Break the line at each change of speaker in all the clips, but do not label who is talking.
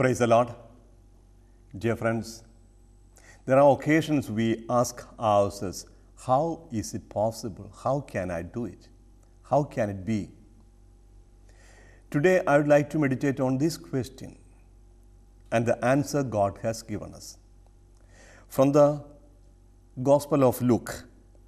Praise the Lord. Dear friends, there are occasions we ask ourselves, how is it possible? How can I do it? How can it be? Today I would like to meditate on this question and the answer God has given us. From the Gospel of Luke,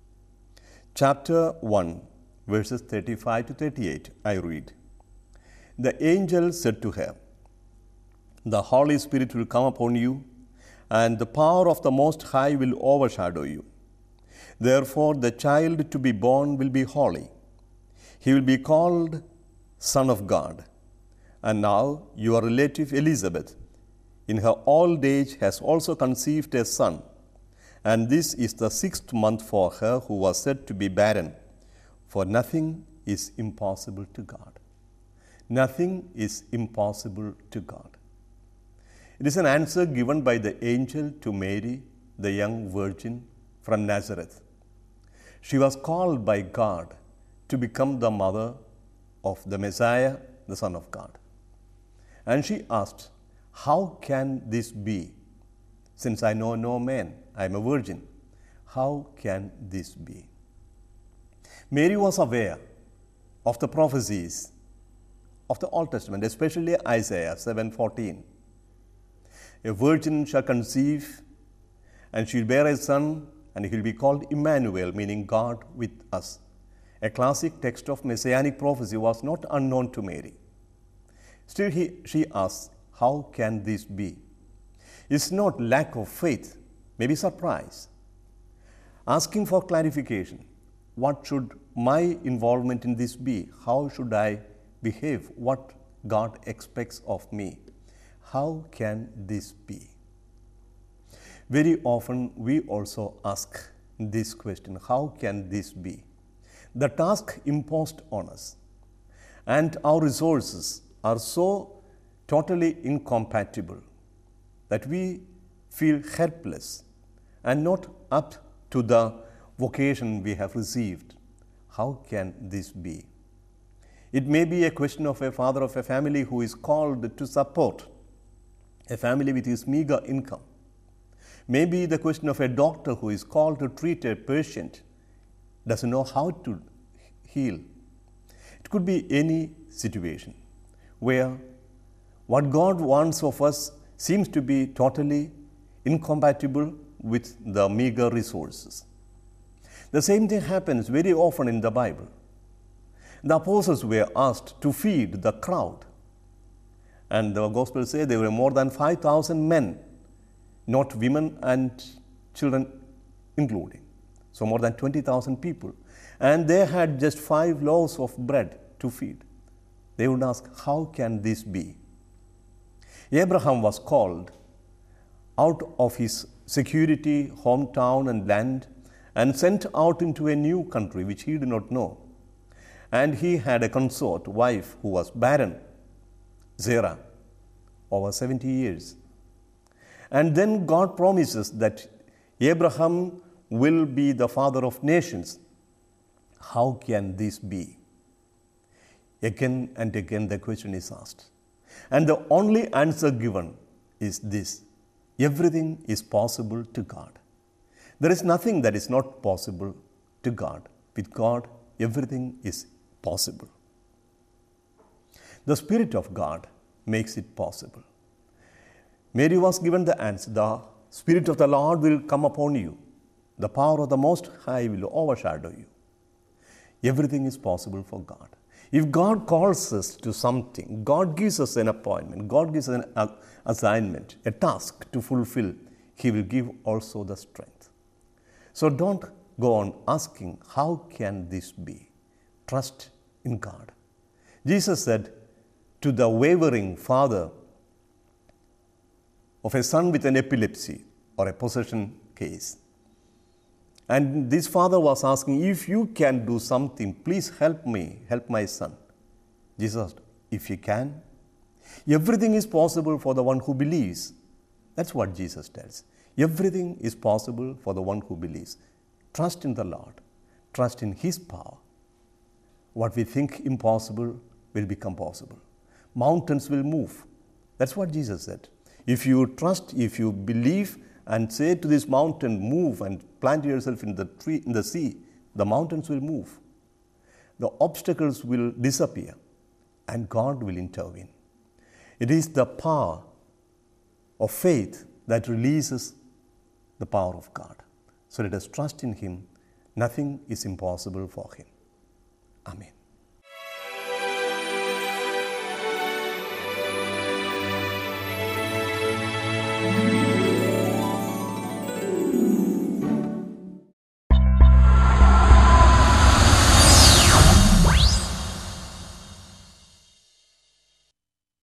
chapter 1, verses 35 to 38, I read, "The angel said to her, 'The Holy Spirit will come upon you, and the power of the Most High will overshadow you. Therefore, the child to be born will be holy. He will be called Son of God. And now your relative Elizabeth, in her old age, has also conceived a son. And this is the 6th month for her who was said to be barren. For nothing is impossible to God.'" Nothing is impossible to God. It is an answer given by the angel to Mary, the young virgin from Nazareth. She was called by God to become the mother of the Messiah, the Son of God. And she asked, "How can this be? Since I know no man, I am a virgin. How can this be?" Mary was aware of the prophecies of the Old Testament, especially Isaiah 7:14. "A virgin shall conceive, and she will bear a son, and he will be called Emmanuel," meaning God with us. A classic text of messianic prophecy was not unknown to Mary. Still, she asks, "How can this be?" It's not lack of faith, maybe surprise. Asking for clarification. What should my involvement in this be? How should I behave? What God expects of me? How can this be? Very often we also ask this question, how can this be? The task imposed on us and our resources are so totally incompatible that we feel helpless and not up to the vocation we have received. How can this be? It may be a question of a father of a family who is called to support a family with his meager income. Maybe the question of a doctor who is called to treat a patient, doesn't know how to heal. It could be any situation where what God wants of us seems to be totally incompatible with the meager resources. The same thing happens very often in the Bible. The apostles were asked to feed the crowd. And the Gospels say there were more than 5,000 men, not women and children including. So more than 20,000 people. And they had just 5 loaves of bread to feed. They would ask, how can this be? Abraham was called out of his security, hometown and land and sent out into a new country which he did not know. And he had a consort, wife, who was barren, Sarah, over 70 years. And then God promises that Abraham will be the father of nations. How can this be? Again and again the question is asked. And the only answer given is this: everything is possible to God. There is nothing that is not possible to God. With God, everything is possible. The Spirit of God makes it possible. Mary was given the answer: "The Spirit of the Lord will come upon you. The power of the Most High will overshadow you." Everything is possible for God. If God calls us to something, God gives us an appointment, God gives us an assignment, a task to fulfill, He will give also the strength. So don't go on asking, how can this be? Trust in God. Jesus said to the wavering father of a son with an epilepsy or a possession case, and this father was asking, "If you can do something, please help me, help my son." Jesus asked, "If you can?" Everything is possible for the one who believes. That's what Jesus tells. Everything is possible for the one who believes. Trust in the Lord. Trust in His power. What we think impossible will become possible. Mountains will move. That's what Jesus said. If you trust, if you believe and say to this mountain, move and plant yourself in the sea, the mountains will move. The obstacles will disappear and God will intervene. It is the power of faith that releases the power of God. So let us trust in Him. Nothing is impossible for Him. Amen.